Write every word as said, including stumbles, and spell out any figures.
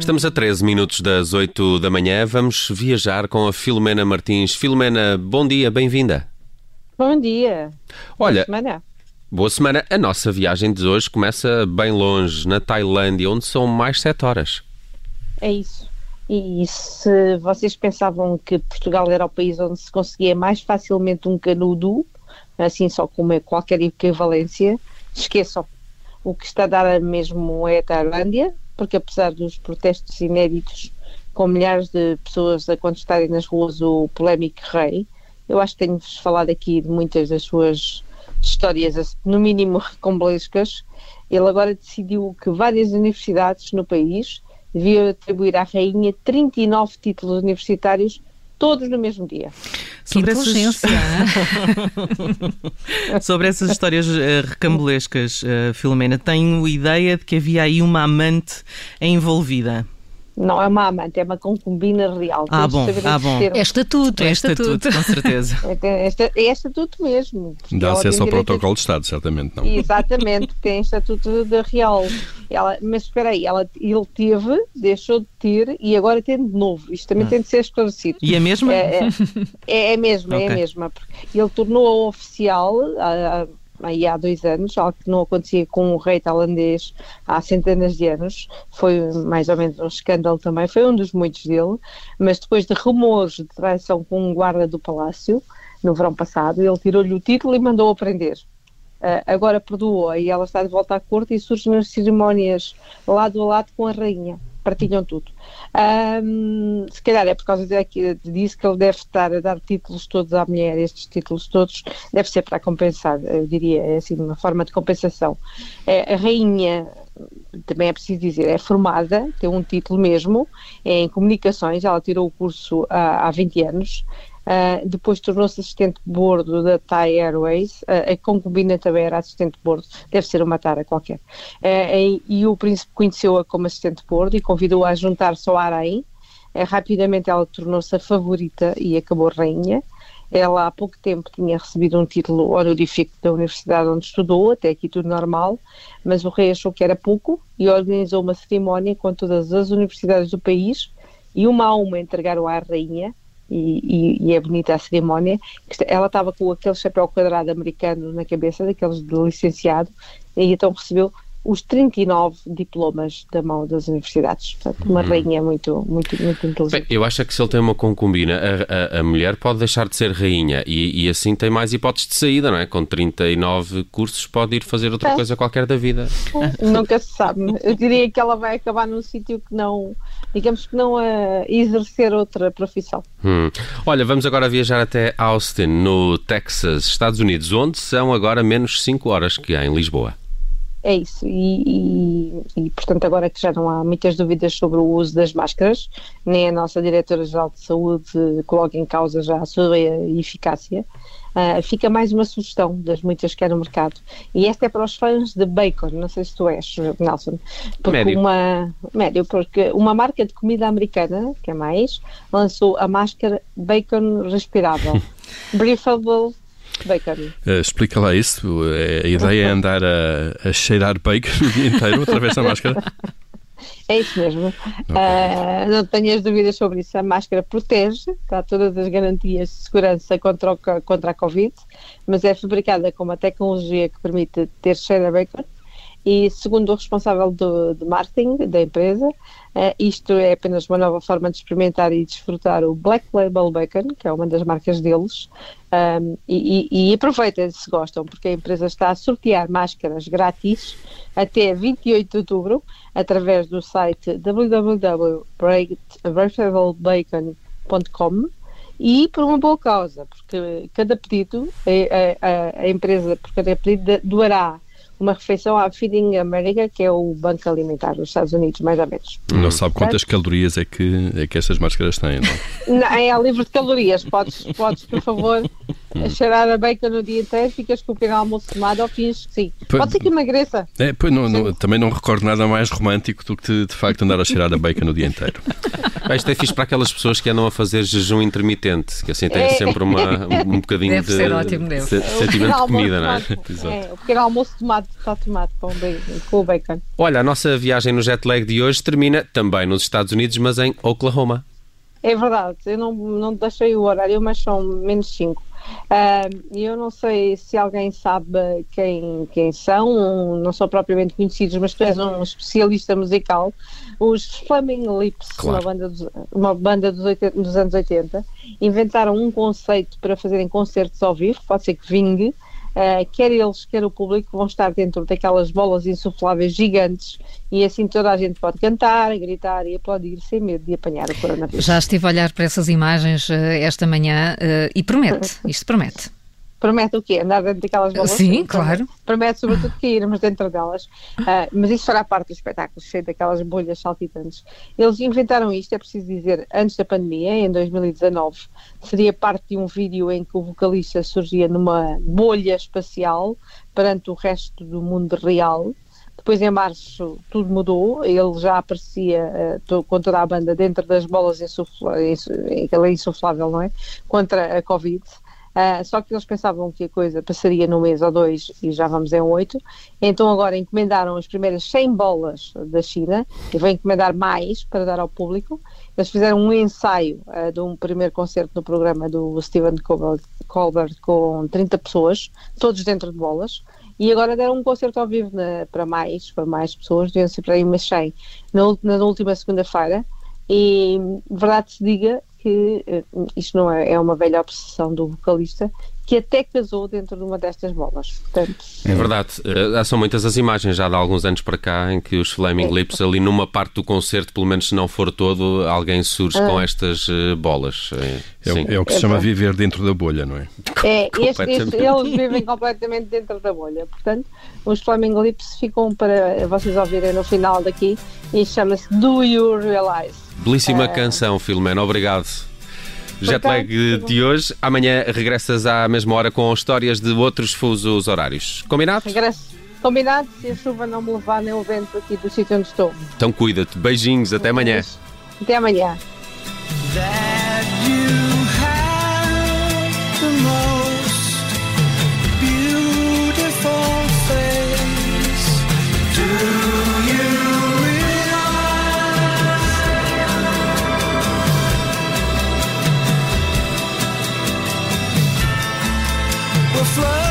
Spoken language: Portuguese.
Estamos a treze minutos das oito da manhã. Vamos viajar com a Filomena Martins. Filomena, bom dia, bem-vinda. Bom dia. Olha, boa semana. Boa semana. A nossa viagem de hoje começa bem longe, na Tailândia, onde são mais sete horas. É isso. E se vocês pensavam que Portugal era o país onde se conseguia mais facilmente um canudo, assim só com uma, qualquer equivalência, esqueçam. O que está a dar mesmo é a Tailândia, porque apesar dos protestos inéditos, com milhares de pessoas a contestarem nas ruas o polémico rei, eu acho que tenho-vos falado aqui de muitas das suas histórias, no mínimo recambolescas. Ele agora decidiu que várias universidades no país deviam atribuir à rainha trinta e nove títulos universitários, todos no mesmo dia. Sobre essas... Sobre essas histórias uh, recambolescas, uh, Filomena, tenho ideia de que havia aí uma amante envolvida. Não é uma amante, é uma concubina real. Ah, bom, ah, bom. É estatuto, é, é estatuto. estatuto, com certeza. É, é, é estatuto mesmo. Dá acesso ao protocolo de Estado, certamente não. Exatamente, tem estatuto de real. Ela, mas espera aí, ela, ele teve, deixou de ter e agora tem de novo. Isto também ah. tem de ser esclarecido. E é mesmo? É, é, é, é mesmo, okay. é a mesma. Ele tornou-a oficial há, aí há dois anos, algo que não acontecia com o rei tailandês há centenas de anos. Foi mais ou menos um escândalo também, foi um dos muitos dele, mas depois de rumores de traição com um guarda do palácio, no verão passado, ele tirou-lhe o título e mandou-a prender. Uh, agora perdoou e ela está de volta à corte e surge nas cerimónias lado a lado com a rainha. Partilham tudo. Um, se calhar é por causa disso que ele deve estar a dar títulos todos à mulher. Estes títulos todos deve ser para compensar, eu diria, é assim, uma forma de compensação. É, a rainha, também é preciso dizer, é formada, tem um título mesmo, é em comunicações, ela tirou o curso há, há vinte anos. Uh, depois tornou-se assistente de bordo da Thai Airways, uh, a concubina também era assistente de bordo, deve ser uma tara qualquer, uh, e, e o príncipe conheceu-a como assistente de bordo e convidou-a a juntar-se ao harém. Uh, rapidamente ela tornou-se a favorita e acabou rainha. Ela há pouco tempo tinha recebido um título honorífico da universidade onde estudou, até aqui tudo normal, mas o rei achou que era pouco e organizou uma cerimónia com todas as universidades do país e uma a uma entregaram à rainha. E, e, e é bonita a cerimónia. Ela estava com aquele chapéu quadrado americano na cabeça, daqueles de licenciado, e então recebeu os trinta e nove diplomas da mão das universidades. Portanto, uma hum. rainha muito, muito, muito inteligente. Bem, eu acho que se ele tem uma concubina, a, a, a mulher pode deixar de ser rainha e, e assim tem mais hipóteses de saída, não é? Com trinta e nove cursos pode ir fazer outra é. coisa qualquer da vida. Nunca se sabe. Eu diria que ela vai acabar num sítio que não, digamos que não a exercer outra profissão. Hum. Olha, vamos agora viajar até Austin, no Texas, Estados Unidos, onde são agora menos cinco horas que há em Lisboa. É isso, e, e, e portanto agora que já não há muitas dúvidas sobre o uso das máscaras, nem a nossa Diretora-Geral de Saúde coloca em causa já a sua eficácia, uh, fica mais uma sugestão das muitas que há no mercado, e esta é para os fãs de bacon, não sei se tu és, Nelson, porque médio. Uma, médio, porque uma marca de comida americana, que é mais, lançou a máscara Bacon Respirável, Breathable Bacon. Uh, explica lá isso. A ideia é andar a, a cheirar bacon o dia inteiro através da máscara? É isso mesmo. Okay. Uh, não tenhas dúvidas sobre isso. A máscara protege, dá todas as garantias de segurança contra, o, contra a Covid, mas é fabricada com uma tecnologia que permite ter cheiro a bacon. E segundo o responsável do, de marketing da empresa, uh, isto é apenas uma nova forma de experimentar e desfrutar o Black Label Bacon, que é uma das marcas deles, um, e, e, e aproveitem se gostam, porque a empresa está a sortear máscaras grátis até vinte e oito de outubro, através do site w w w ponto breathable bacon ponto com e por uma boa causa, porque cada pedido, a, a, a empresa por cada pedido doará uma refeição à Feeding America, que é o Banco Alimentar dos Estados Unidos, mais ou menos. Não sabe quantas calorias é que, é que estas máscaras têm, não? Não, é livre de calorias. Podes, podes por favor, a cheirar a bacon no dia inteiro, ficas com o pequeno almoço tomado ou fins que sim. Pois, pode ser que emagreça. É, pois não, não, também não recordo nada mais romântico do que de facto andar a cheirar a bacon no dia inteiro. Ah, isto é fixe para aquelas pessoas que andam a fazer jejum intermitente, que assim têm sempre uma, um bocadinho deve de, ser ótimo, deve. de sentimento de comida, não é? É, o pequeno almoço tomado está tomado com o bacon. Com o bacon. Olha, a nossa viagem no jet lag de hoje termina também nos Estados Unidos, mas em Oklahoma. É verdade, eu não, não deixei o horário, mas são menos cinco. E uh, eu não sei se alguém sabe quem, quem são, não são propriamente conhecidos, mas tu és um especialista musical. Os Flaming Lips, claro. uma banda, dos, uma banda dos, oitenta, dos anos oitenta, inventaram um conceito para fazerem concertos ao vivo, pode ser que vingue. Uh, quer eles, quer o público vão estar dentro daquelas bolas insufláveis gigantes e assim toda a gente pode cantar, gritar e aplaudir sem medo de apanhar o coronavírus. Já estive a olhar para essas imagens uh, esta manhã uh, e promete, isto promete. Promete o quê? Andar dentro daquelas bolas? Sim, claro. Promete sobretudo que irmos dentro delas, uh, mas isso fará parte do espetáculo, cheio daquelas bolhas saltitantes. Eles inventaram isto, é preciso dizer, antes da pandemia, em dois mil e dezanove, seria parte de um vídeo em que o vocalista surgia numa bolha espacial perante o resto do mundo real. Depois, em março, tudo mudou, ele já aparecia uh, com toda a banda dentro das bolas insufláveis, aquela insuflável, não é? Contra a Covid. Uh, só que eles pensavam que a coisa passaria num mês ou dois e já vamos em oito, então agora encomendaram as primeiras cem bolas da China e vão encomendar mais para dar ao público. Eles fizeram um ensaio uh, de um primeiro concerto no programa do Stephen Colbert, Colbert com trinta pessoas, todos dentro de bolas, e agora deram um concerto ao vivo na, para mais, para mais pessoas, deviam ser para aí umas cem na, na última segunda-feira, e verdade se diga que uh, isto não é, é uma velha obsessão do vocalista, que até casou dentro de uma destas bolas. Portanto, é verdade. Uh, são muitas as imagens já de alguns anos para cá em que os Flaming é. Lips, ali numa parte do concerto, pelo menos se não for todo, alguém surge ah. com estas uh, bolas. É, é, o, é o que se é chama bom. Viver dentro da bolha, não é? É, este, este, eles vivem completamente dentro da bolha. Portanto, os Flaming Lips ficam para vocês ouvirem no final daqui e chama-se Do You Realize? Belíssima uh, canção, Filomena. Obrigado. Jetlag de hoje. Amanhã regressas à mesma hora com histórias de outros fusos horários. Combinado? Regresso. Combinado, se a chuva não me levar nem o vento aqui do sítio onde estou. Então cuida-te. Beijinhos. Até amanhã. Até amanhã. Fly